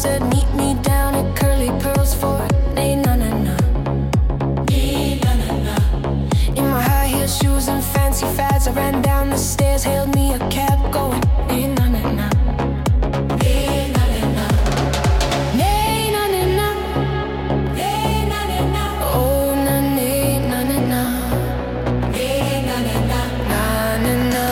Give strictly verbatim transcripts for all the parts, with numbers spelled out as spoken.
said meet me down at Curly Pearls for nay na na na. Nay na na na. In my high heel shoes and fancy fads, I ran down the stairs, hailed me a cab going nay na na na. Nay na na na. Nay na na na. Nay na na na. Oh na nay na na na. Nay na na na. Na na na.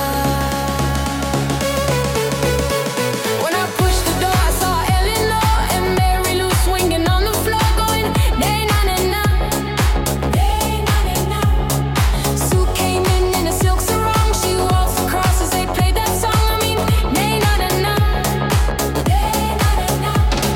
When I pushed the door, I saw Eleanor and Mary Lou swinging on the floor, going nay na na na. Nay na na na. Sue came in in a silk sarong. She waltzed across as they played that song. I mean, nay na na na. Nay na na na.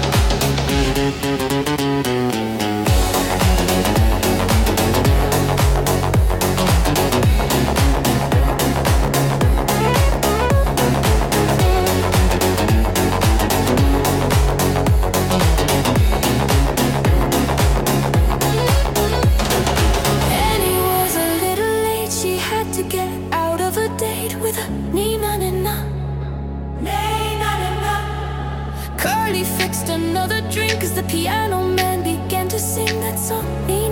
Annie was a little late. She had to get out of a date with a nee na na na. Nay na na na. Curly fixed another drink as the piano man began to sing that song. Nee